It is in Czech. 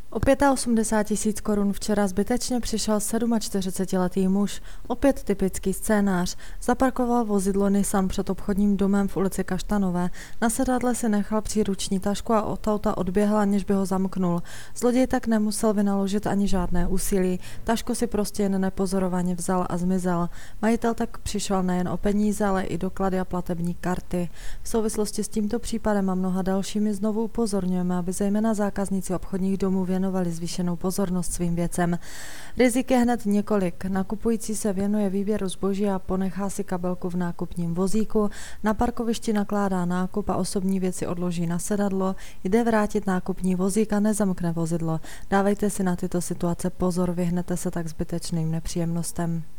O 85 000 korun včera zbytečně přišel 47letý muž. Opět typický scénář. Zaparkoval vozidlo Nissan před obchodním domem v ulici Kaštanové. Na sedadle si nechal příruční tašku a od auta odběhl, aniž by ho zamknul. Zloděj tak nemusel vynaložit ani žádné úsilí. Tašku si prostě jen nepozorovaně vzal a zmizel. Majitel tak přišel nejen o peníze, ale i doklady a platební karty. V souvislosti s tímto případem a mnoha dalšími znovu upozorňujeme, aby zejména zákazníci obchodních domů věnovali zvýšenou pozornost svým věcem. Rizik je hned několik. Nakupující se věnuje výběru zboží a ponechá si kabelku v nákupním vozíku, na parkovišti nakládá nákup a osobní věci odloží na sedadlo, jde vrátit nákupní vozík a nezamkne vozidlo. Dávejte si na tyto situace pozor, vyhnete se tak zbytečným nepříjemnostem.